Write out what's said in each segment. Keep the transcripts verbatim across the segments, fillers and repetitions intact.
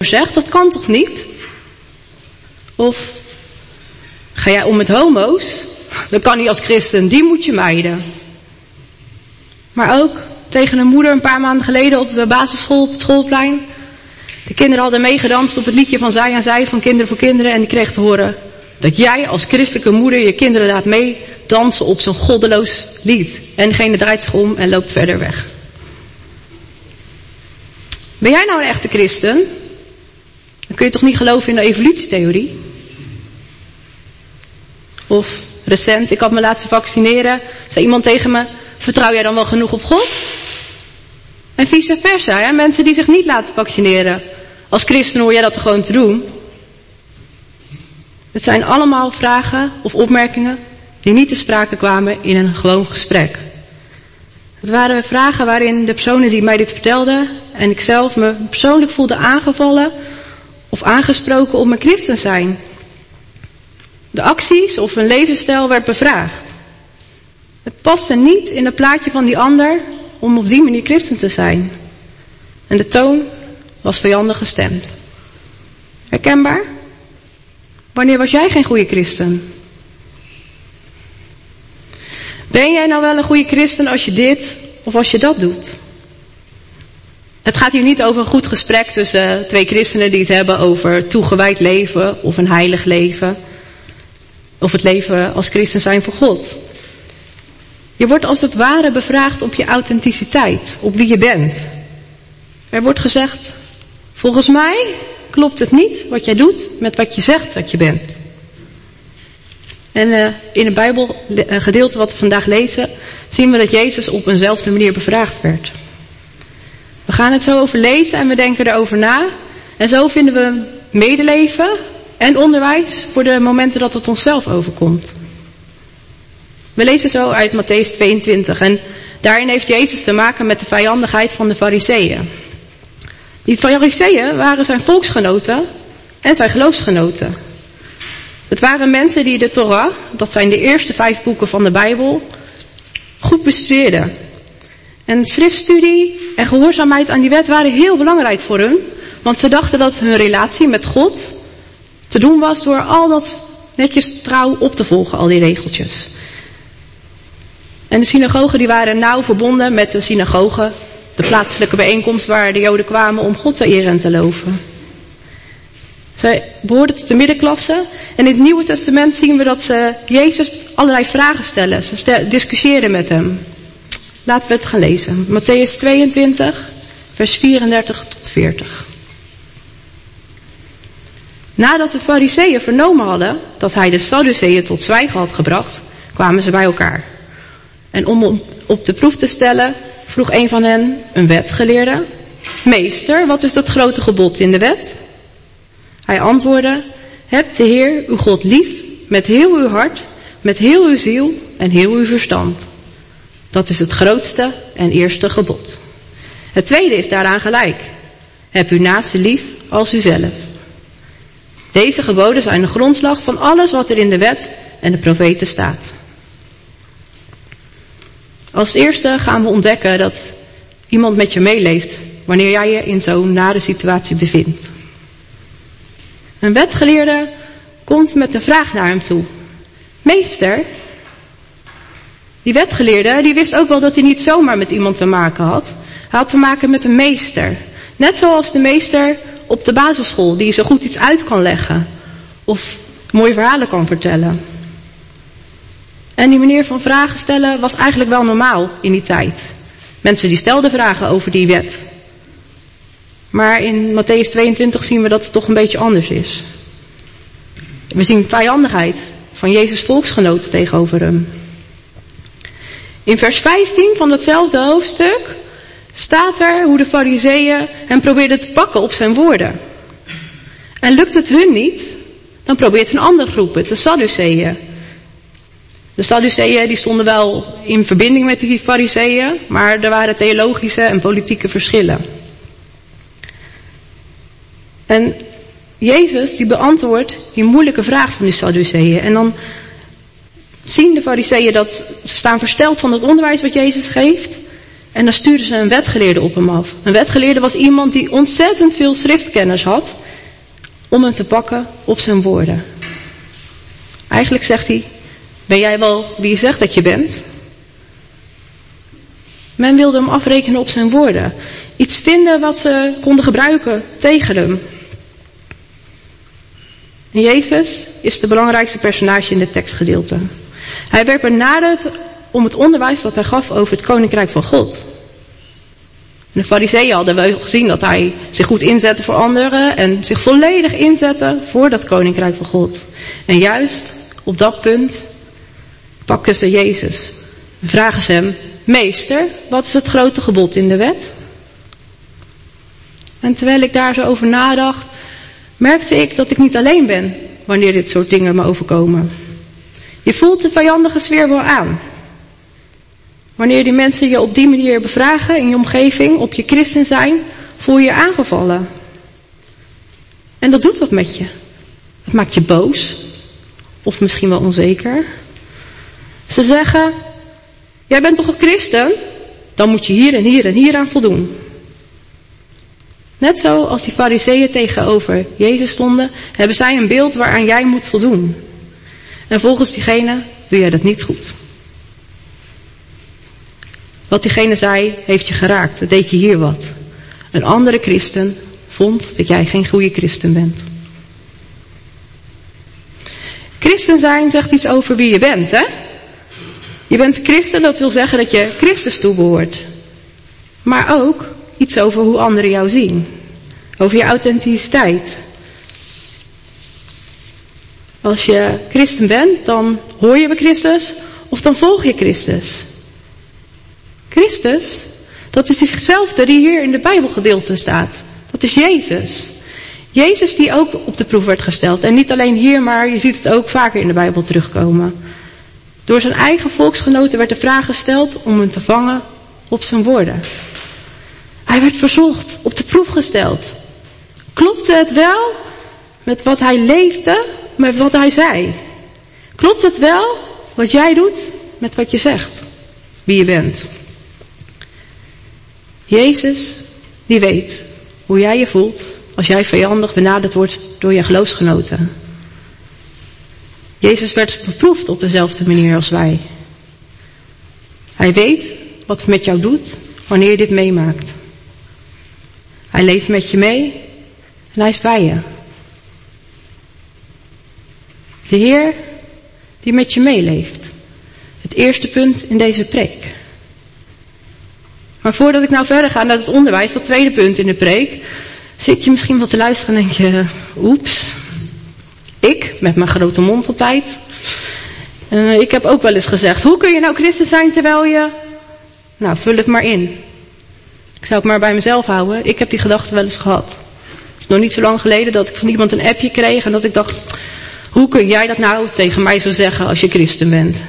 zegt? Dat kan toch niet? Of ga jij om met homo's? Dat kan niet als christen, die moet je mijden. Maar ook tegen een moeder een paar maanden geleden op de basisschool, op het schoolplein. De kinderen hadden meegedanst op het liedje van Zij aan Zij van Kinderen voor Kinderen. En die kreeg te horen dat jij als christelijke moeder je kinderen laat meedansen op zo'n goddeloos lied. En degene draait zich om en loopt verder weg. Ben jij nou een echte christen? Dan kun je toch niet geloven in de evolutietheorie? Of recent, ik had me laten vaccineren, zei iemand tegen me, vertrouw jij dan wel genoeg op God? En vice versa, hè? Mensen die zich niet laten vaccineren. Als christen hoor jij dat er gewoon te doen. Het zijn allemaal vragen of opmerkingen die niet te sprake kwamen in een gewoon gesprek. Het waren vragen waarin de personen die mij dit vertelden en ikzelf me persoonlijk voelde aangevallen of aangesproken op mijn christen zijn. De acties of hun levensstijl werd bevraagd. Het paste niet in het plaatje van die ander om op die manier christen te zijn. En de toon was vijandig gestemd. Herkenbaar? Wanneer was jij geen goede christen? Ben jij nou wel een goede christen als je dit of als je dat doet? Het gaat hier niet over een goed gesprek tussen twee christenen die het hebben over toegewijd leven of een heilig leven. Of het leven als christen zijn voor God. Je wordt als het ware bevraagd op je authenticiteit, op wie je bent. Er wordt gezegd, volgens mij klopt het niet wat jij doet met wat je zegt dat je bent. En uh, in het Bijbelgedeelte wat we vandaag lezen, zien we dat Jezus op eenzelfde manier bevraagd werd. We gaan het zo over lezen en we denken erover na. En zo vinden we medeleven en onderwijs voor de momenten dat het onszelf overkomt. We lezen zo uit Mattheüs tweeëntwintig en daarin heeft Jezus te maken met de vijandigheid van de Farizeeën. Die Farizeeën waren zijn volksgenoten en zijn geloofsgenoten. Het waren mensen die de Torah, dat zijn de eerste vijf boeken van de Bijbel, goed bestudeerden. En schriftstudie en gehoorzaamheid aan die wet waren heel belangrijk voor hun, want ze dachten dat hun relatie met God te doen was door al dat netjes trouw op te volgen, al die regeltjes. En de synagogen die waren nauw verbonden met de synagogen, de plaatselijke bijeenkomst waar de Joden kwamen om God te eren en te loven. Zij behoorden tot de middenklasse en in het Nieuwe Testament zien we dat ze Jezus allerlei vragen stellen. Ze stel, discussiëren met hem. Laten we het gaan lezen. Mattheüs tweeëntwintig, vers vierendertig tot veertig. Nadat de Farizeeën vernomen hadden dat hij de Sadduceeën tot zwijgen had gebracht, kwamen ze bij elkaar. En om op de proef te stellen, vroeg een van hen, een wetgeleerde, meester, wat is dat grote gebod in de wet? Hij antwoordde, heb de Heer uw God lief met heel uw hart, met heel uw ziel en heel uw verstand. Dat is het grootste en eerste gebod. Het tweede is daaraan gelijk. Heb uw naaste lief als uzelf. Deze geboden zijn de grondslag van alles wat er in de wet en de profeten staat. Als eerste gaan we ontdekken dat iemand met je meeleeft wanneer jij je in zo'n nare situatie bevindt. Een wetgeleerde komt met een vraag naar hem toe. Meester, die wetgeleerde die wist ook wel dat hij niet zomaar met iemand te maken had. Hij had te maken met een meester. Net zoals de meester op de basisschool die zo goed iets uit kan leggen. Of mooie verhalen kan vertellen. En die manier van vragen stellen was eigenlijk wel normaal in die tijd. Mensen die stelden vragen over die wet. Maar in Mattheüs tweeëntwintig zien we dat het toch een beetje anders is. We zien vijandigheid van Jezus' volksgenoten tegenover hem. In vers vijftien van datzelfde hoofdstuk staat er hoe de Farizeeën hem probeerden te pakken op zijn woorden. En lukt het hun niet, dan probeert een andere groep het, de Sadduceeën. De Sadduceeën die stonden wel in verbinding met die Farizeeën, maar er waren theologische en politieke verschillen. En Jezus die beantwoordt die moeilijke vraag van die Sadduceeën. En dan zien de Farizeeën dat ze staan versteld van het onderwijs wat Jezus geeft. En dan stuurden ze een wetgeleerde op hem af. Een wetgeleerde was iemand die ontzettend veel schriftkennis had om hem te pakken op zijn woorden. Eigenlijk zegt hij, ben jij wel wie je zegt dat je bent? Men wilde hem afrekenen op zijn woorden. Iets vinden wat ze konden gebruiken tegen hem. En Jezus is de belangrijkste personage in dit tekstgedeelte. Hij werd benaderd om het onderwijs dat hij gaf over het koninkrijk van God. De farizeeën hadden wel gezien dat hij zich goed inzette voor anderen en zich volledig inzette voor dat koninkrijk van God. En juist op dat punt pakken ze Jezus. Vragen ze hem, meester, wat is het grote gebod in de wet? En terwijl ik daar zo over nadacht, merkte ik dat ik niet alleen ben wanneer dit soort dingen me overkomen. Je voelt de vijandige sfeer wel aan. Wanneer die mensen je op die manier bevragen in je omgeving, op je christen zijn, voel je je aangevallen. En dat doet wat met je. Het maakt je boos. Of misschien wel onzeker. Ze zeggen, jij bent toch een christen? Dan moet je hier en hier en hier aan voldoen. Net zo als die farizeeën tegenover Jezus stonden, hebben zij een beeld waaraan jij moet voldoen. En volgens diegene doe jij dat niet goed. Wat diegene zei, heeft je geraakt. Dat deed je hier wat. Een andere christen vond dat jij geen goede christen bent. Christen zijn zegt iets over wie je bent, hè? Je bent christen, dat wil zeggen dat je Christus toebehoort. Maar ook iets over hoe anderen jou zien. Over je authenticiteit. Als je christen bent, dan hoor je bij Christus of dan volg je Christus. Christus, dat is diezelfde die hier in de Bijbelgedeelte staat. Dat is Jezus. Jezus die ook op de proef werd gesteld. En niet alleen hier, maar je ziet het ook vaker in de Bijbel terugkomen. Door zijn eigen volksgenoten werd de vraag gesteld om hem te vangen op zijn woorden. Hij werd verzocht, op de proef gesteld. Klopte het wel met wat hij leefde, met wat hij zei? Klopt het wel wat jij doet met wat je zegt? Wie je bent? Jezus, die weet hoe jij je voelt als jij vijandig benaderd wordt door je geloofsgenoten. Jezus werd beproefd op dezelfde manier als wij. Hij weet wat het met jou doet wanneer je dit meemaakt. Hij leeft met je mee en hij is bij je. De Heer die met je meeleeft. Het eerste punt in deze preek. Maar voordat ik nou verder ga naar het onderwijs, dat tweede punt in de preek, zit je misschien wat te luisteren en denk je, oeps, ik met mijn grote mond altijd. Uh, ik heb ook wel eens gezegd, hoe kun je nou christen zijn terwijl je, nou vul het maar in. Ik zou het maar bij mezelf houden. Ik heb die gedachte wel eens gehad. Het is nog niet zo lang geleden dat ik van iemand een appje kreeg en dat ik dacht, hoe kun jij dat nou tegen mij zo zeggen als je christen bent?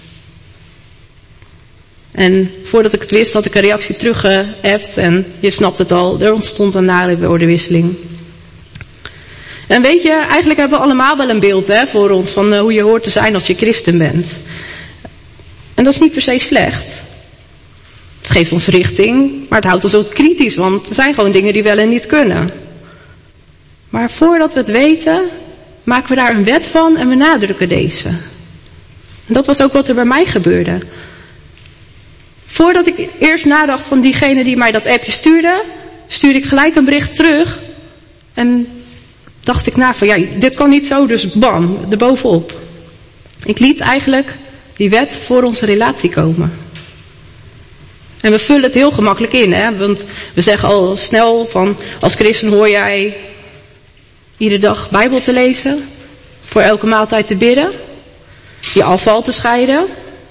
En voordat ik het wist had ik een reactie teruggeappt en je snapt het al, er ontstond een nare woordenwisseling. En weet je, eigenlijk hebben we allemaal wel een beeld hè, voor ons van uh, hoe je hoort te zijn als je christen bent. En dat is niet per se slecht. Het geeft ons richting, maar het houdt ons ook kritisch, want er zijn gewoon dingen die wel en niet kunnen. Maar voordat we het weten, maken we daar een wet van en we nadrukken deze. En dat was ook wat er bij mij gebeurde. Voordat ik eerst nadacht van diegene die mij dat appje stuurde, stuurde ik gelijk een bericht terug. En dacht ik na van ja, dit kan niet zo, dus bam, erbovenop. Ik liet eigenlijk die wet voor onze relatie komen. En we vullen het heel gemakkelijk in, hè, want we zeggen al snel van als christen hoor jij iedere dag Bijbel te lezen, voor elke maaltijd te bidden, je afval te scheiden.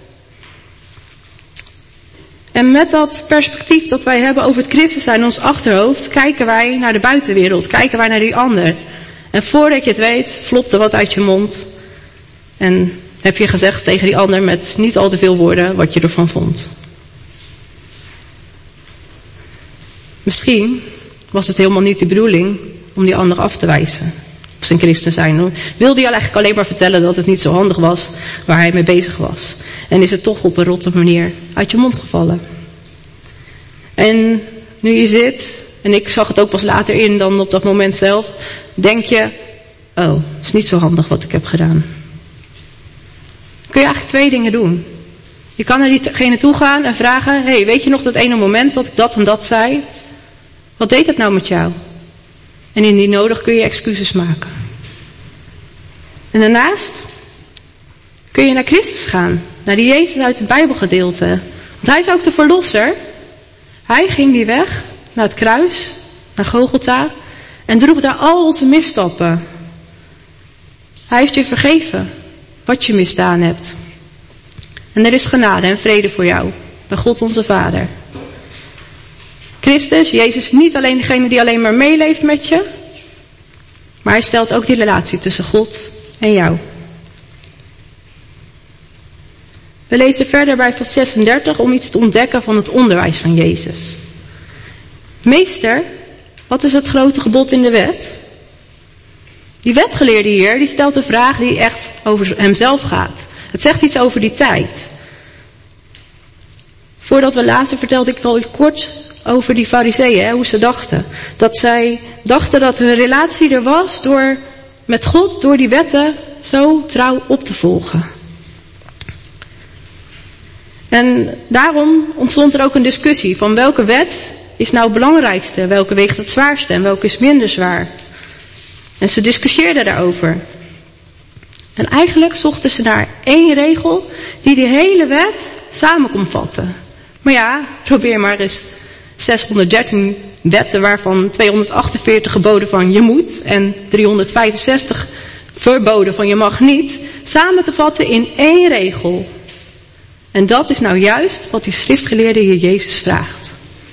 En met dat perspectief dat wij hebben over het christen zijn in ons achterhoofd, kijken wij naar de buitenwereld, kijken wij naar die ander. En voordat je het weet, flopt er wat uit je mond. En heb je gezegd tegen die ander met niet al te veel woorden wat je ervan vond. Misschien was het helemaal niet de bedoeling om die ander af te wijzen. Of zijn christen zijn hoor. Wilde hij eigenlijk alleen maar vertellen dat het niet zo handig was waar hij mee bezig was. En is het toch op een rotte manier uit je mond gevallen. En nu je zit, en ik zag het ook pas later in dan op dat moment zelf, denk je, oh, het is niet zo handig wat ik heb gedaan. Kun je eigenlijk twee dingen doen. Je kan naar diegene toe gaan en vragen, hey, weet je nog dat ene moment dat ik dat en dat zei? Wat deed dat nou met jou? En indien nodig kun je excuses maken. En daarnaast kun je naar Christus gaan. Naar die Jezus uit het Bijbelgedeelte. Want hij is ook de verlosser. Hij ging die weg naar het kruis, naar Golgotha. En droeg daar al onze misstappen. Hij heeft je vergeven wat je misdaan hebt. En er is genade en vrede voor jou. Bij God onze Vader. Christus, Jezus is niet alleen degene die alleen maar meeleeft met je. Maar hij stelt ook die relatie tussen God en jou. We lezen verder bij vers zesendertig om iets te ontdekken van het onderwijs van Jezus. Meester, wat is het grote gebod in de wet? Die wetgeleerde hier, die stelt een vraag die echt over hemzelf gaat. Het zegt iets over die tijd. Voordat we lazen vertelde ik al kort over die fariseeën, hoe ze dachten. Dat zij dachten dat hun relatie er was door met God, door die wetten zo trouw op te volgen. En daarom ontstond er ook een discussie van welke wet is nou het belangrijkste, welke weegt het zwaarste en welke is minder zwaar. En ze discussieerden daarover. En eigenlijk zochten ze naar één regel die die hele wet samen kon vatten. Maar ja, probeer maar eens zeshonderddertien wetten waarvan tweehonderdachtenveertig geboden van je moet en driehonderdvijfenzestig verboden van je mag niet, samen te vatten in één regel. En dat is nou juist wat die schriftgeleerde hier Jezus vraagt.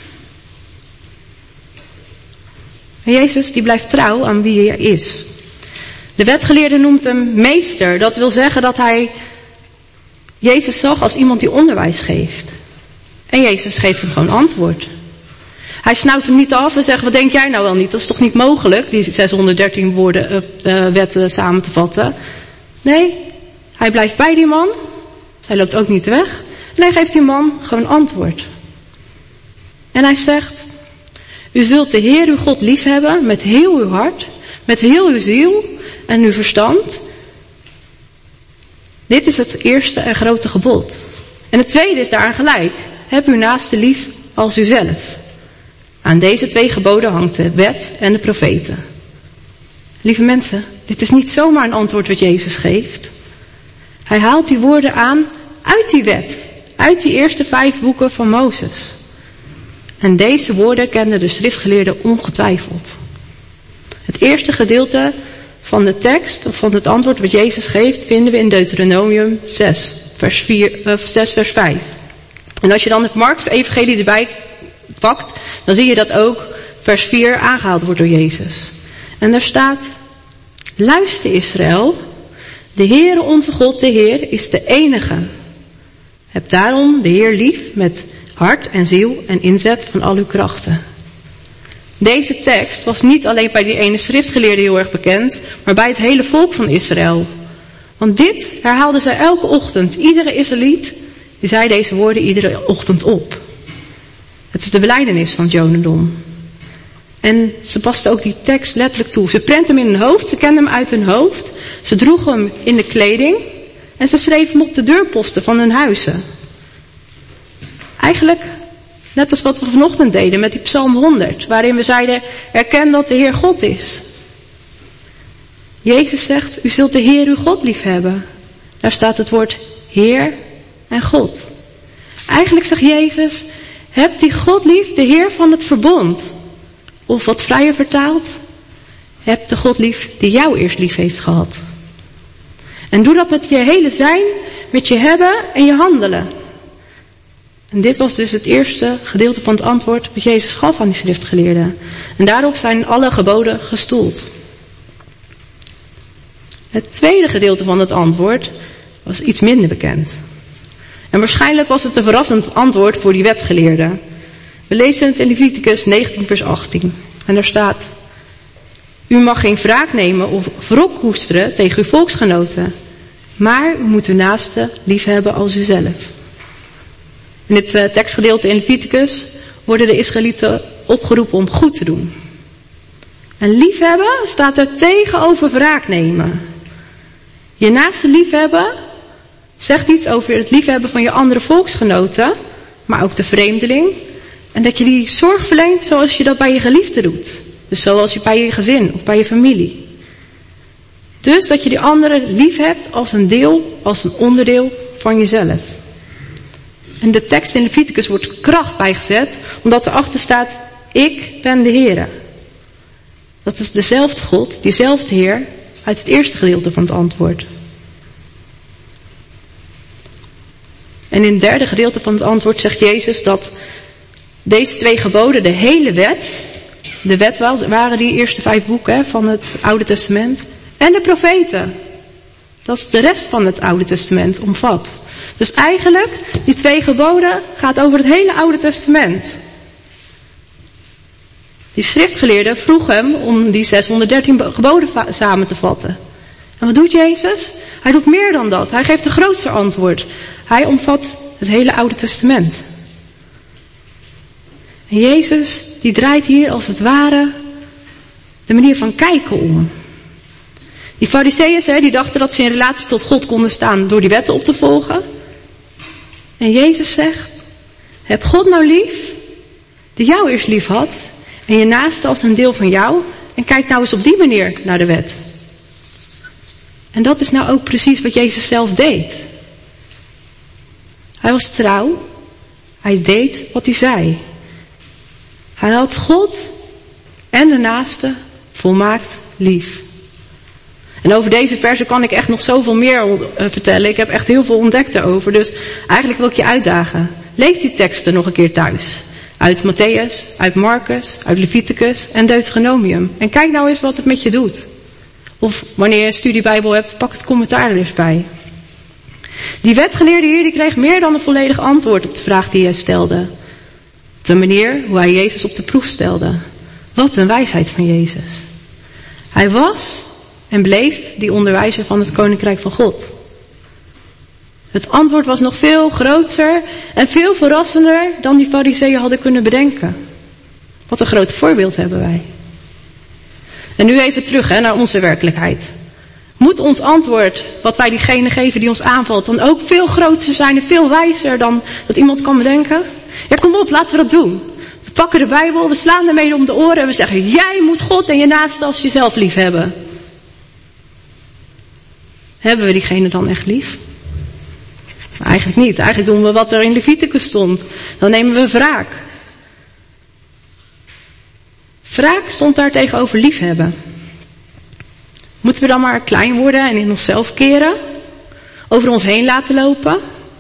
En Jezus die blijft trouw aan wie hij is. De wetgeleerde noemt hem meester. Dat wil zeggen dat hij Jezus zag als iemand die onderwijs geeft. En Jezus geeft hem gewoon antwoord. Hij snauwt hem niet af en zegt, wat denk jij nou wel niet? Dat is toch niet mogelijk, die zeshonderddertien woorden, uh, uh, wetten samen te vatten? Nee, hij blijft bij die man. Hij loopt ook niet weg. En hij geeft die man gewoon antwoord. En hij zegt, u zult de Heer uw God liefhebben met heel uw hart, met heel uw ziel en uw verstand. Dit is het eerste en grote gebod. En het tweede is daaraan gelijk. Heb uw naaste lief als uzelf. Aan deze twee geboden hangt de wet en de profeten. Lieve mensen, dit is niet zomaar een antwoord wat Jezus geeft. Hij haalt die woorden aan uit die wet, uit die eerste vijf boeken van Mozes. En deze woorden kenden de schriftgeleerden ongetwijfeld. Het eerste gedeelte van de tekst, of van het antwoord wat Jezus geeft, vinden we in Deuteronomium zes, vers, vier, uh, zes, vers vijf. En als je dan het Markus evangelie erbij pakt, dan zie je dat ook vers vier aangehaald wordt door Jezus. En daar staat, luister Israël, de Heere onze God, de Heer, is de enige. Heb daarom de Heer lief met hart en ziel en inzet van al uw krachten. Deze tekst was niet alleen bij die ene schriftgeleerde heel erg bekend, maar bij het hele volk van Israël. Want dit herhaalden zij elke ochtend. Iedere Israëliet die zei deze woorden iedere ochtend op. Het is de belijdenis van het Jodendom. En ze pasten ook die tekst letterlijk toe. Ze prentten hem in hun hoofd, ze kenden hem uit hun hoofd. Ze droegen hem in de kleding en ze schreven hem op de deurposten van hun huizen. Eigenlijk net als wat we vanochtend deden met die Psalm honderd, waarin we zeiden, erken dat de Heer God is. Jezus zegt, u zult de Heer uw God lief hebben. Daar staat het woord Heer en God. Eigenlijk zegt Jezus, heb die God lief, de Heer van het verbond. Of wat vrijer vertaald, heb de God lief die jou eerst lief heeft gehad. En doe dat met je hele zijn, met je hebben en je handelen. En dit was dus het eerste gedeelte van het antwoord wat Jezus gaf aan die schriftgeleerden. En daarop zijn alle geboden gestoeld. Het tweede gedeelte van het antwoord was iets minder bekend. En waarschijnlijk was het een verrassend antwoord voor die wetgeleerden. We lezen het in Leviticus negentien vers achttien. En daar staat, u mag geen wraak nemen of wrok koesteren tegen uw volksgenoten. Maar u moet uw naaste liefhebben als uzelf. In dit uh, tekstgedeelte in Leviticus worden de Israëlieten opgeroepen om goed te doen. En liefhebben staat er tegenover wraak nemen. Je naaste liefhebben zegt iets over het liefhebben van je andere volksgenoten, maar ook de vreemdeling. En dat je die zorg verleent zoals je dat bij je geliefde doet. Dus zoals je bij je gezin of bij je familie. Dus dat je die anderen lief hebt als een deel, als een onderdeel van jezelf. En de tekst in Leviticus wordt kracht bijgezet, omdat erachter staat, ik ben de Heere. Dat is dezelfde God, diezelfde Heer, uit het eerste gedeelte van het antwoord. En in het derde gedeelte van het antwoord zegt Jezus dat deze twee geboden, de hele wet, de wet waren die eerste vijf boeken van het Oude Testament, en de profeten. Dat is de rest van het Oude Testament omvat. Dus eigenlijk, die twee geboden gaat over het hele Oude Testament. Die schriftgeleerden vroegen hem om die zeshonderddertien geboden samen te vatten. En wat doet Jezus? Hij doet meer dan dat. Hij geeft een grootste antwoord. Hij omvat het hele Oude Testament. En Jezus, die draait hier als het ware de manier van kijken om. Die Farizeeën, die dachten dat ze in relatie tot God konden staan door die wetten op te volgen. En Jezus zegt, heb God nou lief, die jou eerst lief had, en je naaste als een deel van jou, en kijk nou eens op die manier naar de wet. En dat is nou ook precies wat Jezus zelf deed. Hij was trouw, hij deed wat hij zei. Hij had God en de naaste volmaakt lief. En over deze versen kan ik echt nog zoveel meer uh, vertellen. Ik heb echt heel veel ontdekt daarover. Dus eigenlijk wil ik je uitdagen. Lees die teksten nog een keer thuis. Uit Matthäus, uit Marcus, uit Leviticus en Deuteronomium. En kijk nou eens wat het met je doet. Of wanneer je een studiebijbel hebt, pak het commentaar er eens bij. Die wetgeleerde hier die kreeg meer dan een volledig antwoord op de vraag die hij stelde. Op de manier hoe hij Jezus op de proef stelde. Wat een wijsheid van Jezus. Hij was en bleef die onderwijzer van het Koninkrijk van God. Het antwoord was nog veel groter en veel verrassender dan die Farizeeën hadden kunnen bedenken. Wat een groot voorbeeld hebben wij. En nu even terug hè, naar onze werkelijkheid. Moet ons antwoord, wat wij diegene geven die ons aanvalt, dan ook veel groter zijn en veel wijzer dan dat iemand kan bedenken? Ja, kom op, laten we dat doen. We pakken de Bijbel, we slaan ermee om de oren en we zeggen, jij moet God en je naaste als jezelf lief hebben. Hebben we diegene dan echt lief? Eigenlijk niet. Eigenlijk doen we wat er in Leviticus stond. Dan nemen we wraak. Wraak stond daar tegenover liefhebben. Moeten we dan maar klein worden en in onszelf keren? Over ons heen laten lopen?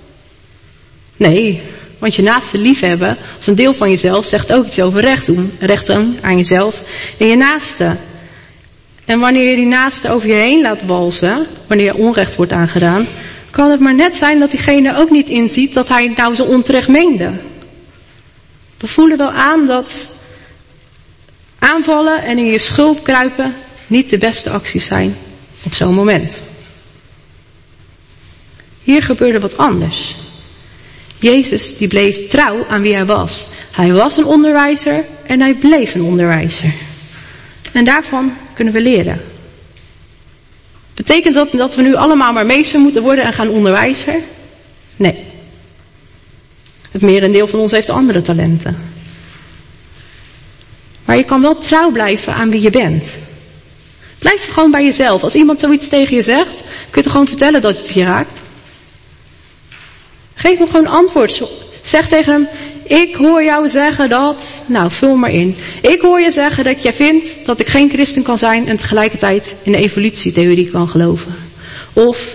Nee, want je naaste liefhebben, als een deel van jezelf, zegt ook iets over recht doen. Recht doen aan jezelf en je naaste. En wanneer je die naaste over je heen laat walsen, wanneer je onrecht wordt aangedaan, kan het maar net zijn dat diegene ook niet inziet dat hij nou zo onterecht meende. We voelen wel aan dat aanvallen en in je schulp kruipen niet de beste acties zijn op zo'n moment. Hier gebeurde wat anders. Jezus die bleef trouw aan wie hij was. Hij was een onderwijzer en hij bleef een onderwijzer. En daarvan kunnen we leren. Betekent dat dat we nu allemaal maar meester moeten worden en gaan onderwijzer? Nee. Het merendeel van ons heeft andere talenten. Maar je kan wel trouw blijven aan wie je bent. Blijf gewoon bij jezelf. Als iemand zoiets tegen je zegt, kun je toch gewoon vertellen dat het je raakt. Geef hem gewoon antwoord. Zeg tegen hem, ik hoor jou zeggen dat, nou vul maar in. Ik hoor je zeggen dat jij vindt dat ik geen christen kan zijn en tegelijkertijd in de evolutietheorie kan geloven. Of,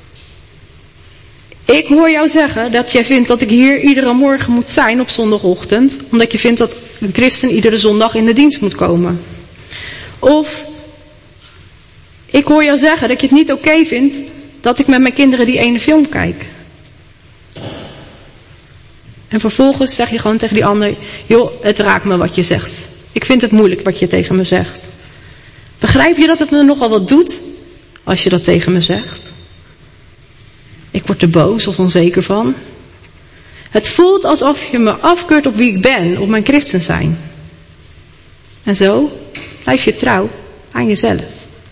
ik hoor jou zeggen dat jij vindt dat ik hier iedere morgen moet zijn op zondagochtend, omdat je vindt dat een christen iedere zondag in de dienst moet komen. Of, ik hoor jou zeggen dat je het niet oké vindt dat ik met mijn kinderen die ene film kijk. En vervolgens zeg je gewoon tegen die ander, joh, het raakt me wat je zegt. Ik vind het moeilijk wat je tegen me zegt. Begrijp je dat het me nogal wat doet als je dat tegen me zegt? Ik word er boos of onzeker van. Het voelt alsof je me afkeurt op wie ik ben, op mijn christen zijn. En zo blijf je trouw aan jezelf.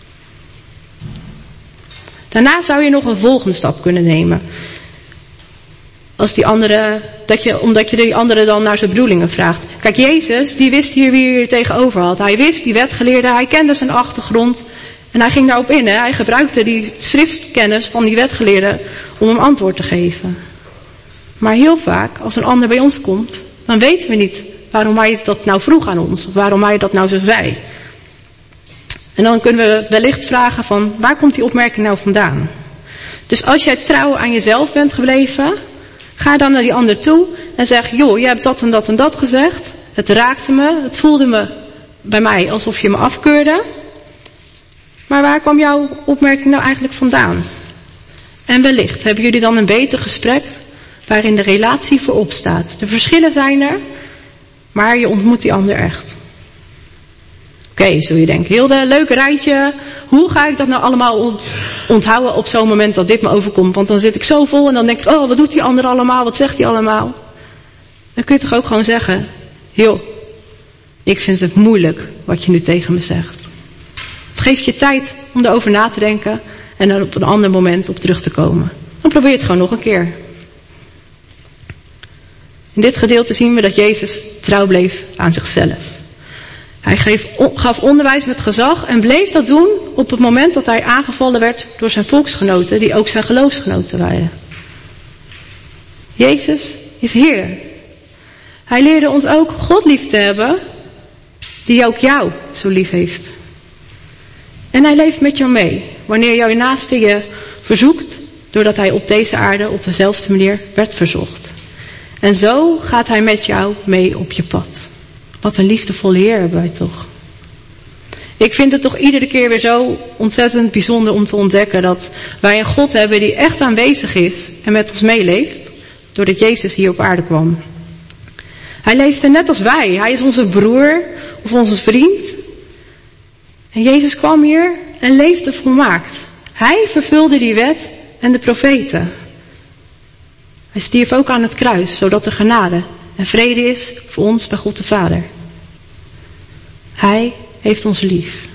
Daarna zou je nog een volgende stap kunnen nemen. Als die andere, dat je, omdat je die andere dan naar zijn bedoelingen vraagt. Kijk, Jezus, die wist hier wie hij er tegenover had. Hij wist, die wetgeleerde, hij kende zijn achtergrond. En hij ging daarop in. Hè? Hij gebruikte die schriftkennis van die wetgeleerde om hem antwoord te geven. Maar heel vaak, als een ander bij ons komt, dan weten we niet waarom hij dat nou vroeg aan ons. Of waarom hij dat nou zo zei. En dan kunnen we wellicht vragen van, waar komt die opmerking nou vandaan? Dus als jij trouw aan jezelf bent gebleven, ga dan naar die ander toe en zeg, joh, je hebt dat en dat en dat gezegd. Het raakte me, het voelde me bij mij alsof je me afkeurde. Maar waar kwam jouw opmerking nou eigenlijk vandaan? En wellicht hebben jullie dan een beter gesprek waarin de relatie voorop staat. De verschillen zijn er, maar je ontmoet die ander echt. Oké, okay, zul je denken, heel de leuke rijtje. Hoe ga ik dat nou allemaal onthouden op zo'n moment dat dit me overkomt? Want dan zit ik zo vol en dan denk ik, oh, wat doet die ander allemaal? Wat zegt die allemaal? Dan kun je toch ook gewoon zeggen, joh, ik vind het moeilijk wat je nu tegen me zegt. Het geeft je tijd om erover na te denken en er op een ander moment op terug te komen. Dan probeer je het gewoon nog een keer. In dit gedeelte zien we dat Jezus trouw bleef aan zichzelf. Hij gaf onderwijs met gezag en bleef dat doen op het moment dat hij aangevallen werd door zijn volksgenoten, die ook zijn geloofsgenoten waren. Jezus is Heer. Hij leerde ons ook God lief te hebben, die ook jou zo lief heeft. En hij leeft met jou mee, wanneer jouw naaste je verzoekt, doordat hij op deze aarde op dezelfde manier werd verzocht. En zo gaat hij met jou mee op je pad. Wat een liefdevolle Heer hebben wij toch. Ik vind het toch iedere keer weer zo ontzettend bijzonder om te ontdekken dat wij een God hebben die echt aanwezig is en met ons meeleeft, doordat Jezus hier op aarde kwam. Hij leefde net als wij. Hij is onze broer of onze vriend. En Jezus kwam hier en leefde volmaakt. Hij vervulde die wet en de profeten. Hij stierf ook aan het kruis, zodat er genade en vrede is voor ons bij God de Vader. Hij heeft ons lief.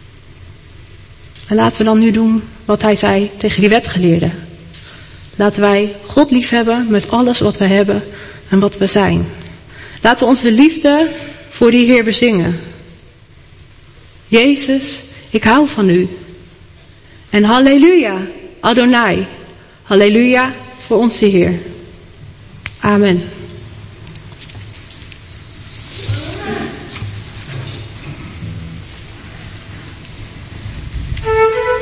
En laten we dan nu doen wat hij zei tegen die wetgeleerden. Laten wij God lief hebben met alles wat we hebben en wat we zijn. Laten we onze liefde voor die Heer bezingen. Jezus, ik hou van u. En halleluja, Adonai. Halleluja voor onze Heer. Amen.